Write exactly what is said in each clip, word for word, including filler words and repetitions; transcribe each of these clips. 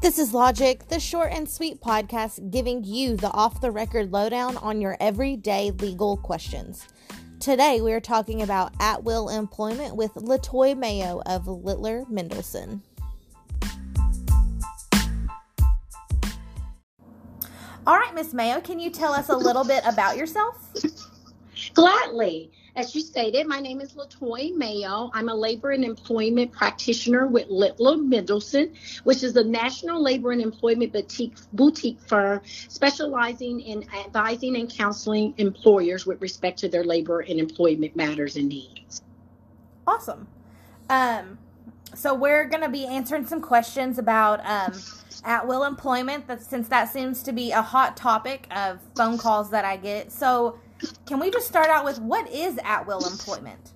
This is Logic, the short and sweet podcast giving you the off-the-record lowdown on your everyday legal questions. Today, we are talking about at-will employment with Latoy Mayo of Littler Mendelson. All right, Miss Mayo, can you tell us a little bit about yourself? Gladly. As you stated, my name is Latoy Mayo. I'm a labor and employment practitioner with Littler Mendelson, which is a national labor and employment boutique, boutique firm specializing in advising and counseling employers with respect to their labor and employment matters and needs. Awesome. Um, so we're going to be answering some questions about um, at-will employment, that, since that seems to be a hot topic of phone calls that I get. So can we just start out with what is at-will employment?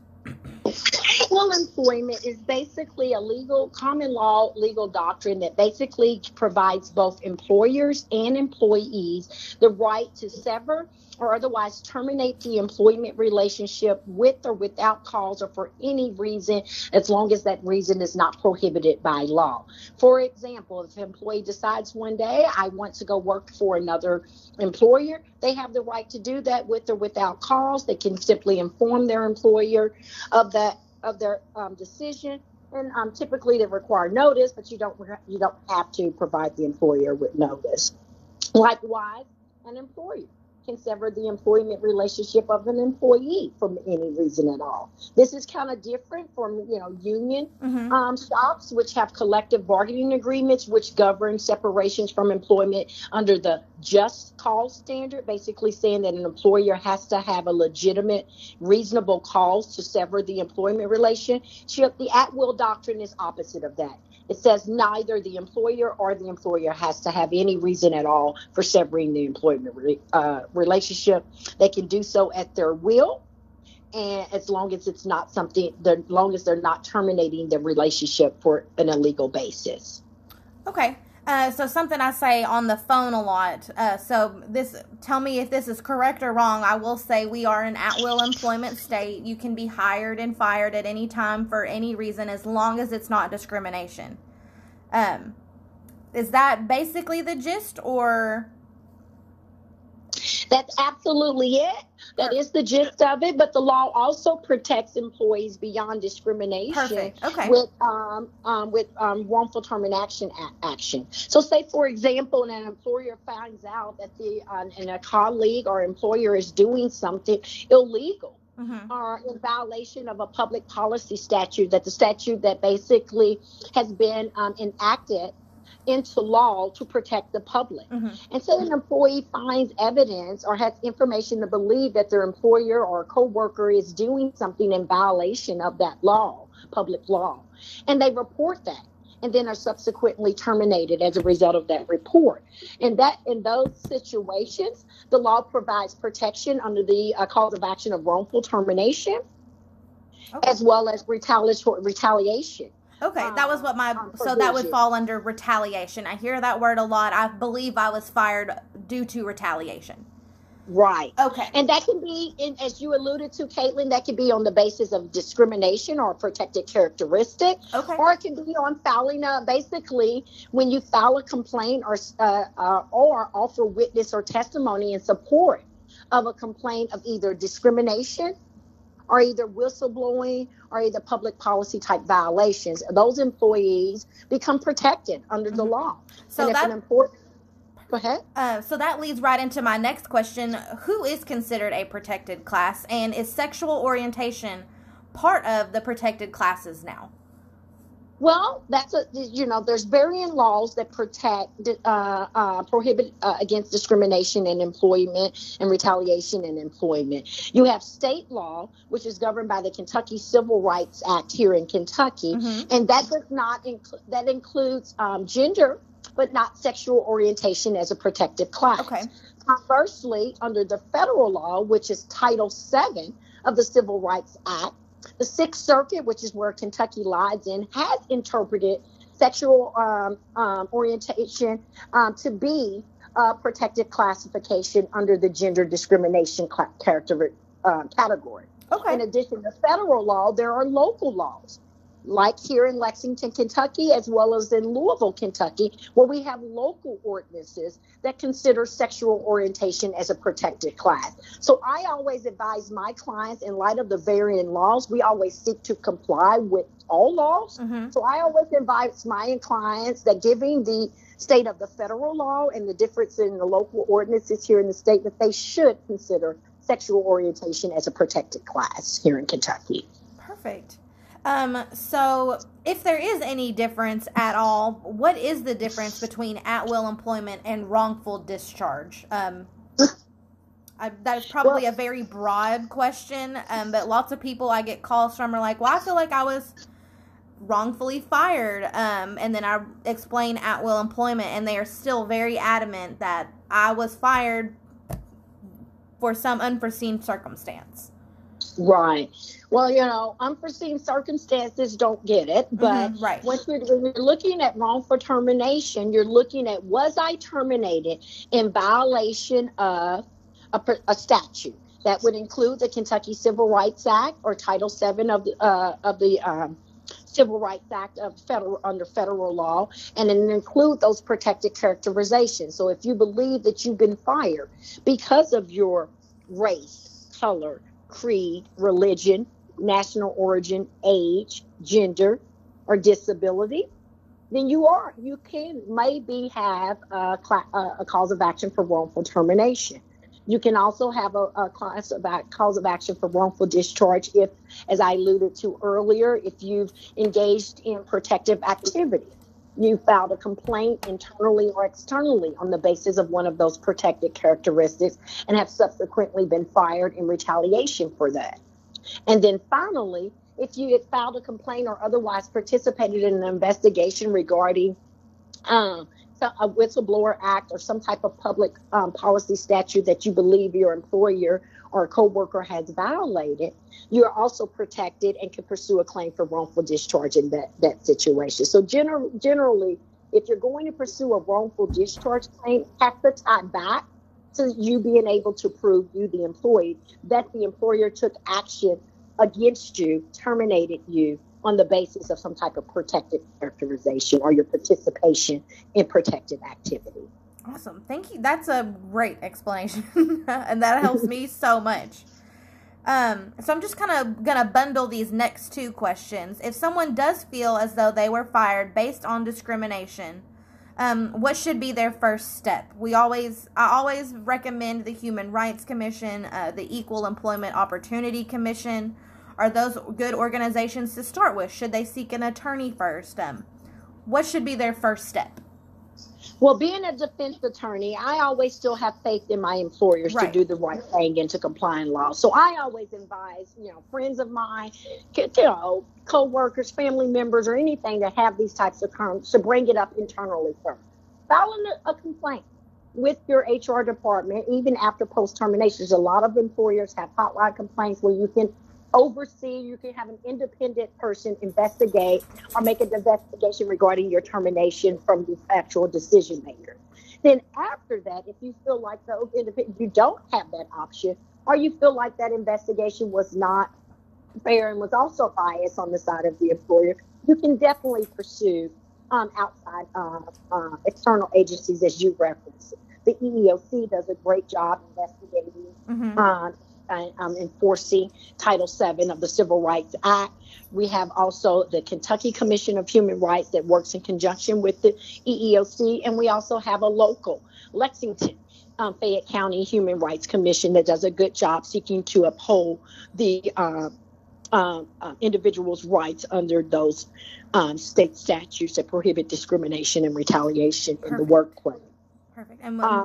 At-will employment is basically a legal, common law legal doctrine that basically provides both employers and employees the right to sever or otherwise terminate the employment relationship with or without cause or for any reason, as long as that reason is not prohibited by law. For example, if an employee decides one day, I want to go work for another employer, they have the right to do that with or without cause. They can simply inform their employer of that of their um, decision. And um, typically they require notice, but you don't you don't have to provide the employer with notice. Likewise, an employer can sever the employment relationship of an employee for any reason at all. This is kind of different from, you know, union mm-hmm. um, shops, which have collective bargaining agreements, which govern separations from employment under the just cause standard, basically saying that an employer has to have a legitimate, reasonable cause to sever the employment relationship. The at-will doctrine is opposite of that. It says neither the employer or the employer has to have any reason at all for severing the employment re- uh, relationship. They can do so at their will, and as long as it's not something, as long as they're not terminating the relationship for an illegal basis. Okay. Uh, so something I say on the phone a lot. Uh, so this, tell me if this is correct or wrong. I will say we are an at-will employment state. You can be hired and fired at any time for any reason as long as it's not discrimination. Um, is that basically the gist, or? That's absolutely it. That is the gist of it. But the law also protects employees beyond discrimination. Perfect. Okay. With um, um with um wrongful termination a- action. So, say for example, an employer finds out that the uh, and a colleague or employer is doing something illegal. Mm-hmm. Or in violation of a public policy statute, that the statute that basically has been um, enacted into law to protect the public. Mm-hmm. And so an employee finds evidence or has information to believe that their employer or coworker is doing something in violation of that law, public law, and they report that, and then are subsequently terminated as a result of that report. And that in those situations, the law provides protection under the uh, cause of action of wrongful termination, okay, as well as retaliatory retaliation. Okay, that was what my, um, so that would fall under retaliation. I hear that word a lot. I believe I was fired due to retaliation. Right. Okay. And that can be, as you alluded to, Caitlin, that can be on the basis of discrimination or a protected characteristic. Okay. Or it can be on filing a, basically, when you file a complaint or, uh, uh, or offer witness or testimony in support of a complaint of either discrimination or either whistleblowing or either public policy type violations. Those employees become protected under mm-hmm. the law. So and that's an important. Go ahead. Uh, so that leads right into my next question. Who is considered a protected class, and is sexual orientation part of the protected classes now? Well, that's a, you know, there's varying laws that protect, uh, uh, prohibit uh, against discrimination in employment and retaliation in employment. You have state law, which is governed by the Kentucky Civil Rights Act here in Kentucky, mm-hmm. and that does not include, that includes um, gender, but not sexual orientation as a protected class. Okay. Conversely, under the federal law, which is Title seven of the Civil Rights Act, the Sixth Circuit, which is where Kentucky lies in, has interpreted sexual um, um, orientation um, to be a protected classification under the gender discrimination cl- character, uh, category. Okay. In addition to federal law, there are local laws like here in Lexington, Kentucky, as well as in Louisville, Kentucky, where we have local ordinances that consider sexual orientation as a protected class. So I always advise my clients, in light of the varying laws, we always seek to comply with all laws. Mm-hmm. So I always advise my clients that, given the state of the federal law and the difference in the local ordinances here in the state, that they should consider sexual orientation as a protected class here in Kentucky. Perfect. Um, so if there is any difference at all, what is the difference between at-will employment and wrongful discharge? Um, I, that is probably well, a very broad question, um, but lots of people I get calls from are like, well, I feel like I was wrongfully fired, um, and then I explain at-will employment, and they are still very adamant that I was fired for some unforeseen circumstance. Right. Well, you know, unforeseen circumstances, don't get it. But mm-hmm, right. when, you're, when you're looking at wrongful termination, you're looking at, was I terminated in violation of a, a statute? That would include the Kentucky Civil Rights Act or Title seven of the, uh, of the um, Civil Rights Act of federal under federal law, and it include those protected characterizations. So if you believe that you've been fired because of your race, color, creed, religion, national origin, age, gender, or disability, then you are, you can maybe have a, a cause of action for wrongful termination. You can also have a, a class of act, cause of action for wrongful discharge if, as I alluded to earlier, if you've engaged in protective activity. You filed a complaint internally or externally on the basis of one of those protected characteristics and have subsequently been fired in retaliation for that. And then finally, if you had filed a complaint or otherwise participated in an investigation regarding um, a whistleblower act or some type of public um, policy statute that you believe your employer or coworker has violated, you are also protected and can pursue a claim for wrongful discharge in that, that situation. So gener- generally, if you're going to pursue a wrongful discharge claim, has to tie back to you being able to prove, you, the employee, that the employer took action against you, terminated you on the basis of some type of protected characterization or your participation in protected activity. Awesome. Thank you. That's a great explanation. And that helps me so much. Um, so I'm just kind of going to bundle these next two questions. If someone does feel as though they were fired based on discrimination, um, what should be their first step? We always, I always recommend the Human Rights Commission, uh, the Equal Employment Opportunity Commission. Are those good organizations to start with? Should they seek an attorney first? Um, what should be their first step? Well, being a defense attorney, I always still have faith in my employers right. to do the right thing and to comply in law. So I always advise, you know, friends of mine, you know, co-workers, family members, or anything that have these types of terms to bring it up internally first. File a, a complaint with your H R department, even after post-termination. A lot of employers have hotline complaints where you can oversee, you can have an independent person investigate or make an investigation regarding your termination from the actual decision maker. Then after that, if you feel like those independent, you don't have that option, or you feel like that investigation was not fair and was also biased on the side of the employer, you can definitely pursue um, outside uh, uh, external agencies, as you referenced. The E E O C does a great job investigating mm-hmm. um, and um, enforcing Title seven of the Civil Rights Act. We have also the Kentucky Commission of Human Rights that works in conjunction with the E E O C. And we also have a local Lexington, um, Fayette County Human Rights Commission that does a good job seeking to uphold the uh, uh, uh, individual's rights under those um, state statutes that prohibit discrimination and retaliation Perfect. in the workplace. Perfect. And when- uh,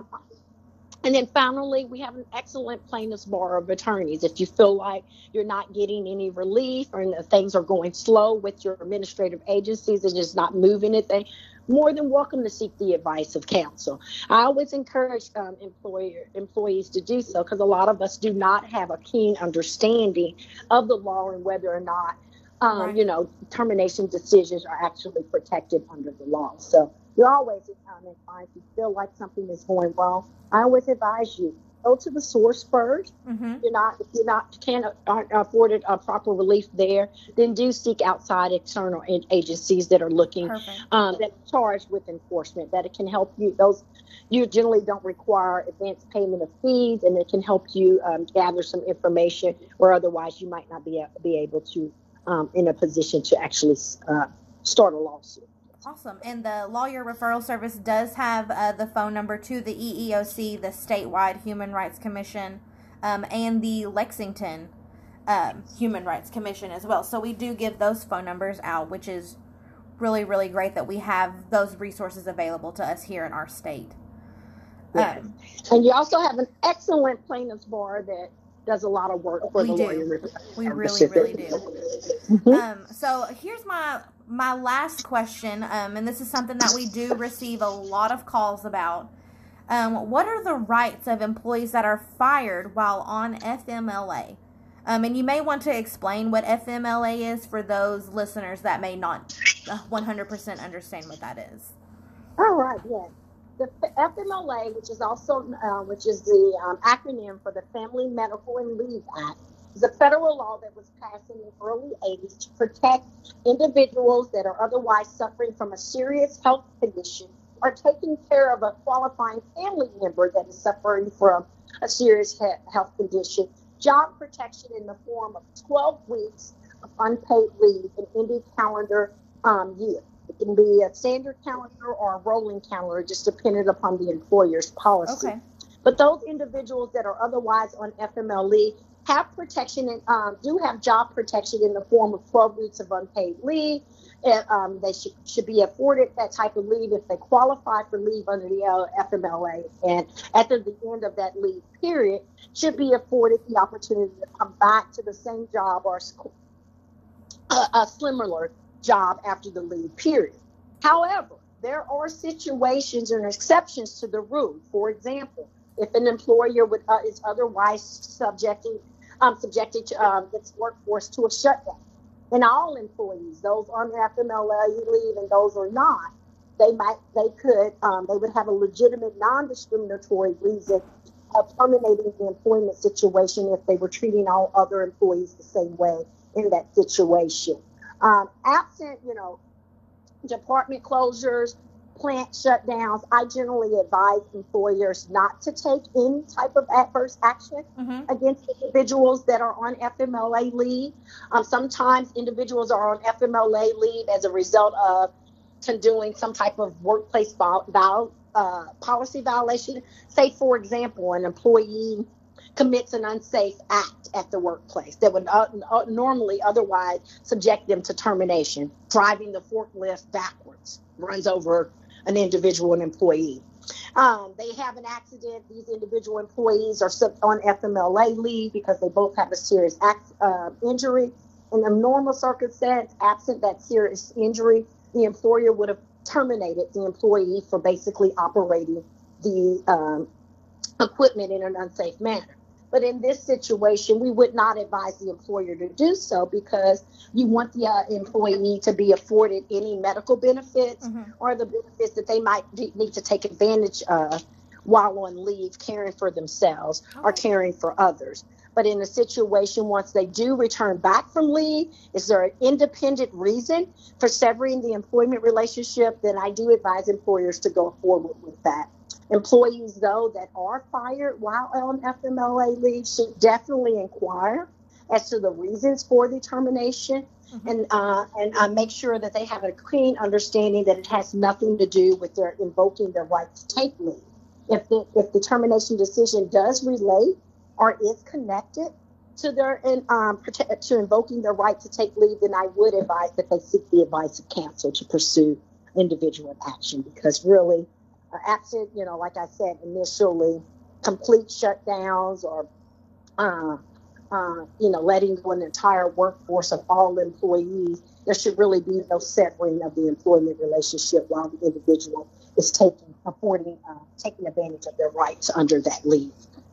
And then finally, we have an excellent plaintiff's bar of attorneys. If you feel like you're not getting any relief or things are going slow with your administrative agencies and just not moving it, they more than welcome to seek the advice of counsel. I always encourage um, employer employees to do so because a lot of us do not have a keen understanding of the law and whether or not, um, right. you know, termination decisions are actually protected under the law. So you always um, if you feel like something is going wrong, I always advise you go to the source first. Mm-hmm. If you're not, if you're not can't aren't afforded a proper relief there, then do seek outside external agencies that are looking Perfect. um, that are charged with enforcement. That it can help you. Those you generally don't require advance payment of fees, and it can help you um, gather some information, or otherwise you might not be be able to um, in a position to actually uh, start a lawsuit. Awesome. And the Lawyer Referral Service does have uh, the phone number to the E E O C, the Statewide Human Rights Commission, um, and the Lexington um, Human Rights Commission as well. So we do give those phone numbers out, which is really, really great that we have those resources available to us here in our state. Yes. Um, and you also have an excellent plaintiff's bar that does a lot of work for we the do. Lawyer Referral We really, Service. really do. Mm-hmm. Um, so here's my my last question, um, and this is something that we do receive a lot of calls about. Um, what are the rights of employees that are fired while on F M L A? Um, and you may want to explain what F M L A is for those listeners that may not one hundred percent understand what that is. All right, yes. The F M L A, which is also uh, which is the um, acronym for the Family Medical and Leave Act, is a federal law that was passed in the early eighties to protect individuals that are otherwise suffering from a serious health condition or taking care of a qualifying family member that is suffering from a serious he- health condition. Job protection in the form of twelve weeks of unpaid leave in any calendar um, year. It can be a standard calendar or a rolling calendar, just depending upon the employer's policy. Okay. But those individuals that are otherwise on F M L A have protection and um, do have job protection in the form of twelve weeks of unpaid leave. And, um, they should, should be afforded that type of leave if they qualify for leave under the uh, F M L A. And at the end of that leave period, should be afforded the opportunity to come back to the same job or a, a similar job after the leave period. However, there are situations and exceptions to the rule. For example, if an employer would, uh, is otherwise subjecting, um, subjected to, um, its workforce to a shutdown, and all employees, those on F M L A leave and those are not, they might, they could, um, they would have a legitimate non-discriminatory reason of terminating the employment situation if they were treating all other employees the same way in that situation. Um, absent, you know, department closures, plant shutdowns, I generally advise employers not to take any type of adverse action mm-hmm. against individuals that are on F M L A leave. Um, sometimes individuals are on F M L A leave as a result of doing some type of workplace vol- vol- uh, policy violation. Say, for example, an employee commits an unsafe act at the workplace that would uh, uh, normally otherwise subject them to termination. Driving the forklift backwards runs over an individual, an employee. Um, they have an accident. These individual employees are on F M L A leave because they both have a serious act, uh, injury. In a normal circumstance, absent that serious injury, the employer would have terminated the employee for basically operating the um, equipment in an unsafe manner. But in this situation, we would not advise the employer to do so because you want the uh, employee to be afforded any medical benefits mm-hmm. or the benefits that they might de- need to take advantage of while on leave, caring for themselves okay. or caring for others. But in a situation, once they do return back from leave, is there an independent reason for severing the employment relationship? Then I do advise employers to go forward with that. Employees, though, that are fired while on F M L A leave should definitely inquire as to the reasons for the termination mm-hmm. and uh, and uh, make sure that they have a clean understanding that it has nothing to do with their invoking their right to take leave. If the if the termination decision does relate or is connected to their um, to invoking their right to take leave, then I would advise that they seek the advice of counsel to pursue individual action because really. Uh, absent, you know, like I said initially, complete shutdowns or, uh, uh, you know, letting go an entire workforce of all employees, there should really be no severing of the employment relationship while the individual is taking, affording, uh, taking advantage of their rights under that leave.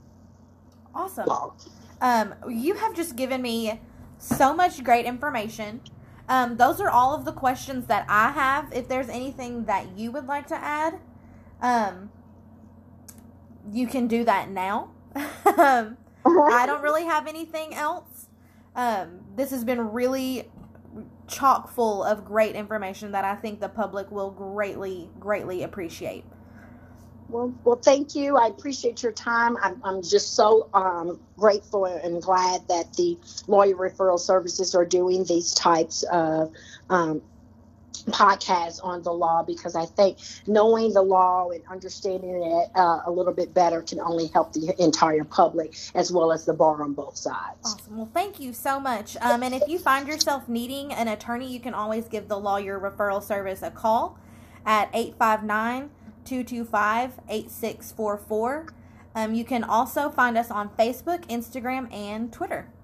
Awesome. Um, you have just given me so much great information. Um, those are all of the questions that I have. If there's anything that you would like to add, Um, you can do that now. um, I don't really have anything else. Um, this has been really chock full of great information that I think the public will greatly, greatly appreciate. Well, well, thank you. I appreciate your time. I'm, I'm just so um, grateful and glad that the lawyer referral services are doing these types of um, podcasts on the law, because I think knowing the law and understanding it uh, a little bit better can only help the entire public as well as the bar on both sides. Awesome. Well, thank you so much. Um, and if you find yourself needing an attorney, you can always give the lawyer referral service a call at eight five nine, two two five, eight six four four. Um, you can also find us on Facebook, Instagram, and Twitter.